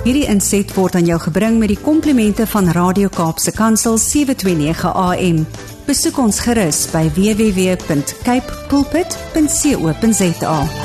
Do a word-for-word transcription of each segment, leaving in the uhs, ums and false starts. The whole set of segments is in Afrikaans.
Hierdie inset word aan jou gebring met die komplimente van Radio Kaapse Kansel sewe twee nege A M. Besoek ons gerus by w w w punt cape pulpit punt co punt za.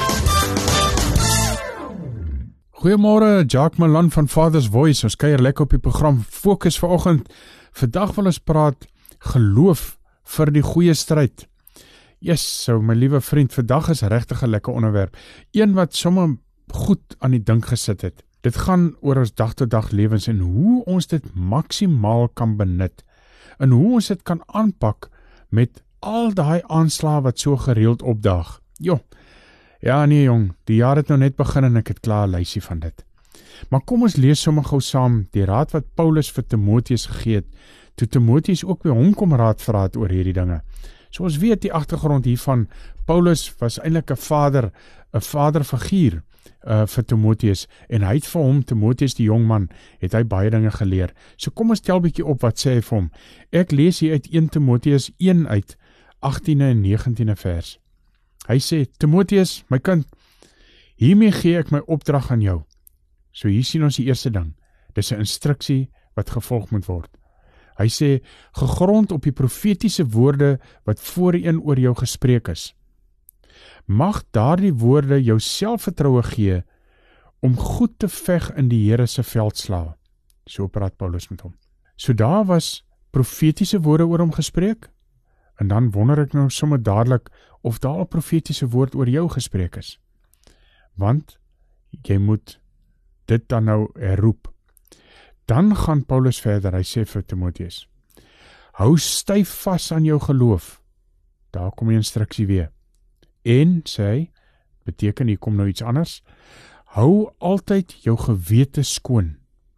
Goeiemôre, Jacques Malan van Father's Voice. Ons kuier lekker op die program Fokus vanoggend. Vandag wil ons praat geloof vir die goeie stryd. Yes, so my liewe vriend, vandag is regtig 'n lekker onderwerp. Een wat sommer goed aan die dink gesit het. Dit gaan oor ons dag-tot-dag lewens en hoe ons dit maksimaal kan benut. En hoe ons dit kan aanpak met al daai aanslae wat so gereeld opdaag. Jo, ja nee jong, die jaar het nou net begin en ek het klaar 'n lysie van dit. Maar kom ons lees sommer gou saam die raad wat Paulus vir Timoteus gegee het, toe Timoteus ook by hom kom raad vra het oor hierdie dinge. So ons weet die agtergrond hiervan, Paulus was eintlik 'n vader, 'n vaderfiguur uh, vir Timoteus, en hy het vir hom, Timoteus die jong man, het hy baie dinge geleer. So kom ons tel bietjie op wat sê hy vir hom. Ek lees hier uit een Timoteus een uit achttiende en negentiende vers. Hy sê, Timoteus, my kind, hiermee gee ek my opdrag aan jou. So hier sien ons die eerste ding. Dis 'n instruksie wat gevolg moet word. Hy sê, gegrond op die profetiese woorde wat voorheen oor jou gespreek is. Mag daardie woorde jou selfvertroue gee om goed te veg in die Here se veldslae. So praat Paulus met hom. So daar was profetiese woorde oor hom gespreek, en dan wonder ek nou sommer dadelik of daar 'n profetiese woord oor jou gespreek is. Want jy moet dit dan nou herroep. Dan gaan Paulus verder, hy sê vir Timoteus, hou styf vas aan jou geloof. Daar kom die instruksie weer. En, sê hy, beteken hier kom nou iets anders, hou altyd jou gewete skoon.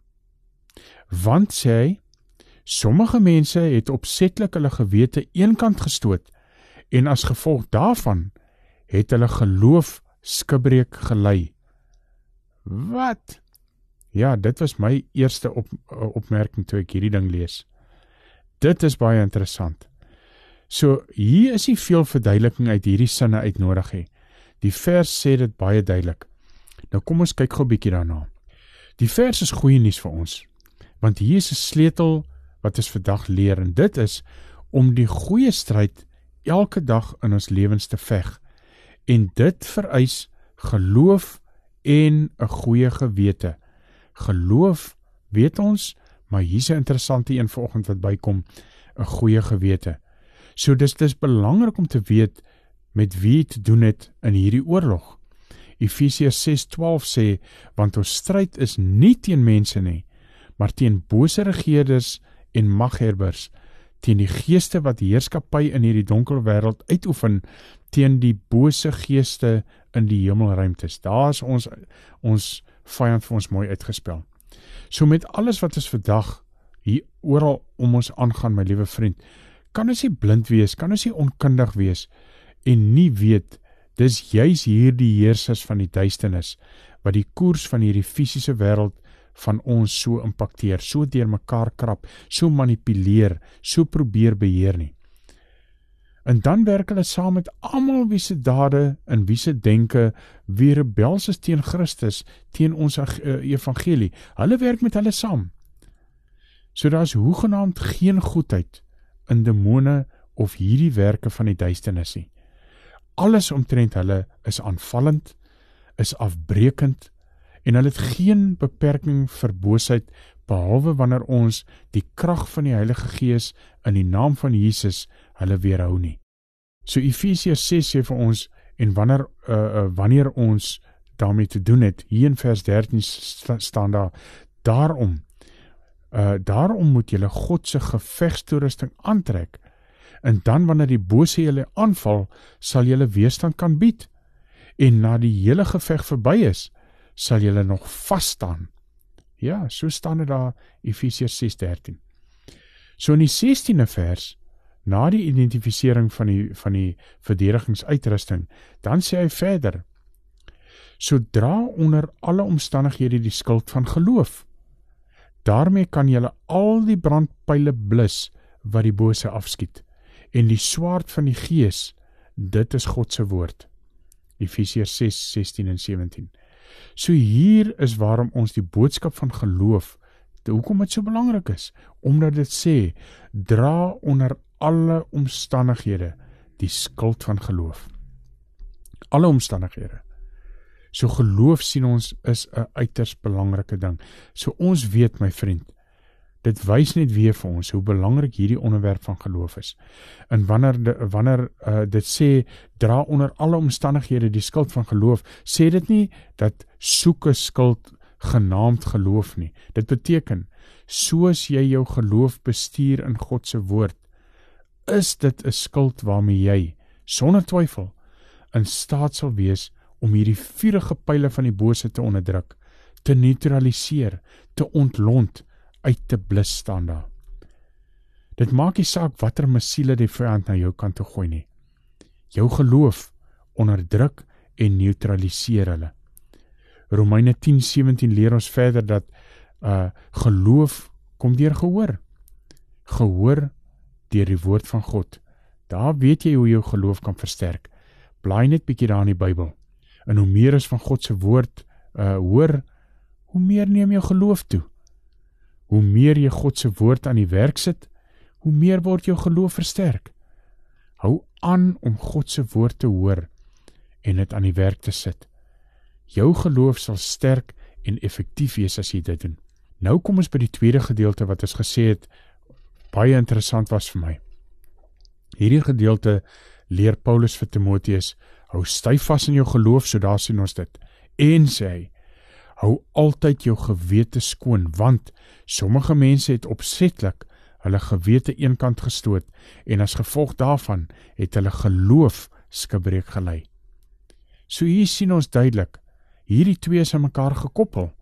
Want, sê hy, sommige mense het opsetlik hulle gewete eenkant gestoot, en as gevolg daarvan het hulle geloof skibreek gelei. Wat? Ja, dit was my eerste op, opmerking toe ek hierdie ding lees. Dit is baie interessant. So, hier is nie veel verduideliking uit hierdie sinne uitnodig he. Die vers sê dit baie duidelik. Nou kom ons kyk gou 'n bietjie daarna. Die vers is goeie nuus vir ons, want hier is 'n sleutel wat ons vandag leer, en dit is om die goeie stryd elke dag in ons lewens te veg. En dit vereis geloof en 'n goeie gewete. Geloof, weet ons, maar hier is 'n interessante een vanoggend wat bykom, 'n goeie gewete. So dis dis belangrik om te weet met wie te doen het in hierdie oorlog. Efesiërs ses twaalf sê, want ons stryd is nie teen mense nie, maar teen bose regeerders en maghebbers, teen die geeste wat heerskappy in hierdie donker wêreld uitoefen, teen die bose geeste in die hemelruimtes. Daar is ons ons vyand vir ons mooi uitgespel. So met alles wat ons vandag hier oral om ons aangaan, my liewe vriend, kan ons nie blind wees, kan ons nie onkundig wees en nie weet, dis juis hier die heersers van die duisternis, wat die koers van hierdie fisiese wêreld van ons so impakteer, so deur mekaar krap, so manipuleer, so probeer beheer nie. En dan werk hulle saam met almal wie se dade en wie se denke wie rebels is teen Christus, teen ons evangelie. Hulle werk met hulle saam. So daar is hoegenaamd geen goedheid in demone of hierdie werke van die duisternis nie. Alles omtrent hulle is aanvallend, is afbrekend, en hulle het geen beperking vir boosheid, behalwe wanneer ons die krag van die Heilige Gees in die naam van Jesus hulle weerhou nie. So Efesiërs ses sê vir ons, en wanneer, uh, uh, wanneer ons daarmee te doen het, hier in vers dertien sta, staan daar, daarom, uh, daarom moet julle God se gevegstoerusting aantrek, en dan wanneer die bose julle aanval, sal julle weerstand kan bied, en na die hele geveg verby is, sal julle nog vasstaan. Ja, so staan dit daar, Efesiërs ses dertien. So in die sestiende vers, na die identifisering van die, van die verdedigingsuitrusting, dan sê hy verder, so dra onder alle omstandighede die skild van geloof. Daarmee kan julle al die brandpyle blus wat die bose afskiet, en die swaard van die Gees, dit is God se woord. Efesiërs ses sestien en sewentien. So hier is waarom ons die boodskap van geloof, hoekom dit so belangrik is, omdat dit sê, dra onder alle omstandighede die skuld van geloof. Alle omstandighede. So geloof sien ons is 'n uiters belangrike ding. So ons weet, my vriend, dit wys net weer vir ons hoe belangrik hierdie onderwerp van geloof is. En wanneer, de, wanneer uh, dit sê, dra onder alle omstandighede die skuld van geloof, sê dit nie dat soeke skuld genaamd geloof nie. Dit beteken, soos jy jou geloof bestuur in God se woord, is dit 'n skuld waarmee jy, sonder twyfel, in staat sal wees om hierdie vurige pyle van die bose te onderdruk, te neutraliseer, te ontlont, uit te blus staan daar. Dit maak nie saak watter missiele die vyand na jou kant toe gooi nie. Jou geloof onderdruk en neutraliseer hulle. Romeine tien sewentien leer ons verder dat uh, geloof kom deur gehoor. Gehoor deur die woord van God. Daar weet jy hoe jou geloof kan versterk. Blaai net bietjie daar in die Bybel. En hoe meer is van God se woord uh, hoor, hoe meer neem jou geloof toe. Hoe meer jy God se woord aan die werk sit, hoe meer word jou geloof versterk. Hou aan om God se woord te hoor en dit aan die werk te sit. Jou geloof sal sterk en effektief wees as jy dit doen. Nou kom ons by die tweede gedeelte wat ons gesê het, baie interessant was vir my. Hierdie gedeelte leer Paulus vir Timotheus, hou styf vas in jou geloof, so daar sien ons dit. En sê hy, hou altyd jou gewete skoon, want sommige mense het opsetlik hulle gewete eenkant gestoot, en as gevolg daarvan het hulle geloof skibreek gelei. So hier sien ons duidelik, hierdie twee is aan mekaar gekoppel.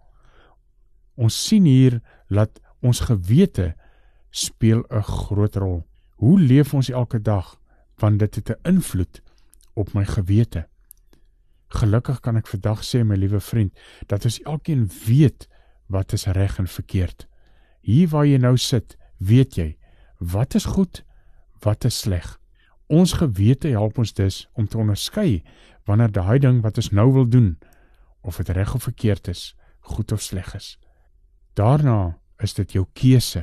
Ons sien hier dat ons gewete speel 'n groot rol. Hoe leef ons elke dag? Want dit het 'n invloed op my gewete. Gelukkig kan ek vandag sê, my liewe vriend, dat ons elkeen weet wat is reg en verkeerd. Hier waar jy nou sit, weet jy, wat is goed, wat is sleg. Ons gewete help ons dus om te onderskei wanneer daai ding wat ons nou wil doen, of dit reg of verkeerd is, goed of sleg is. Daarna is dit jou keuse.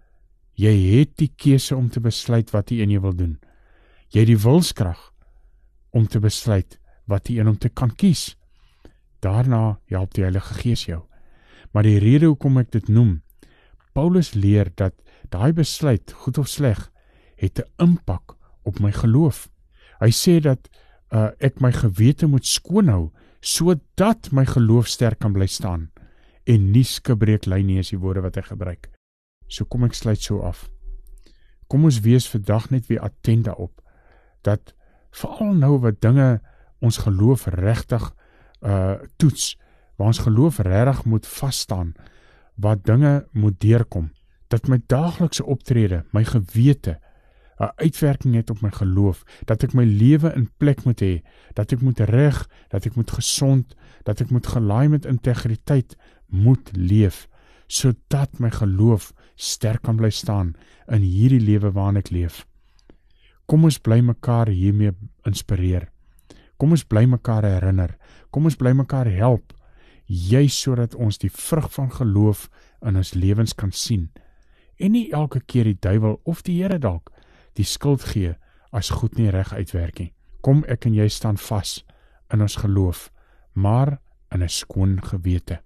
Jy het die keuse om te besluit wat jy in jou wil doen. Jy het die wilskrag om te besluit wat jy in om te kan kies. Daarna help die Heilige Gees jou. Maar die rede hoekom ek dit noem, Paulus leer dat daai besluit, goed of sleg, het 'n impak op my geloof. Hy sê dat uh, ek my gewete moet skoonhou, sodat my geloof sterk kan bly staan, en nie skibreek lei nie is die woorde wat hy gebruik. So kom ek sluit so af. Kom ons wees vandag net weer attent daarop, dat veral nou wat dinge ons geloof regtig uh, toets, waar ons geloof regtig moet vasstaan, waar dinge moet deurkom, dat my daaglikse optrede, my gewete, 'n uitwerking het op my geloof, dat ek my lewe in plek moet hê, dat ek moet reg, dat ek moet gesond, dat ek moet gelaai met integriteit, moet leef, sodat my geloof sterk kan bly staan in hierdie lewe waarin ek leef. Kom ons bly mekaar hiermee inspireer. Kom ons bly mekaar herinner. Kom ons bly mekaar help, juis sodat ons die vrug van geloof in ons lewens kan sien, en nie elke keer die duiwel of die Here dalk die skuld gee as goed nie reg uitwerk nie. Kom ek en jy staan vas in ons geloof, maar in 'n skoon gewete.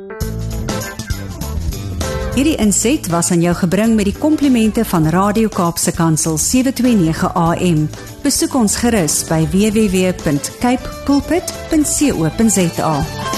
Hierdie inset was aan jou gebring met die komplimente van Radio Kaapse Kansel sewe twee nege A M. Besoek ons gerus by w w w punt cape pulpit punt co punt za.